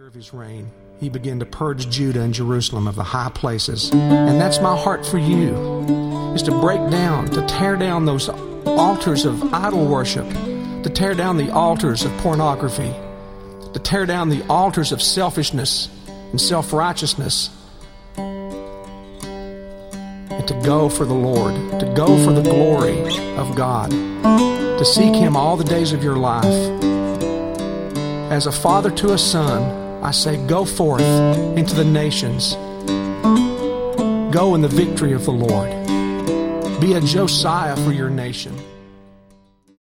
of his reign, he began to purge Judah and Jerusalem of the high places. And that's my heart for you, is to break down, to tear down those altars of idol worship, to tear down the altars of pornography, to tear down the altars of selfishness and self-righteousness, and to go for the Lord, to go for the glory of God, to seek Him all the days of your life. As a father to a son, I say, go forth into the nations. Go in the victory of the Lord. Be a Josiah for your nation.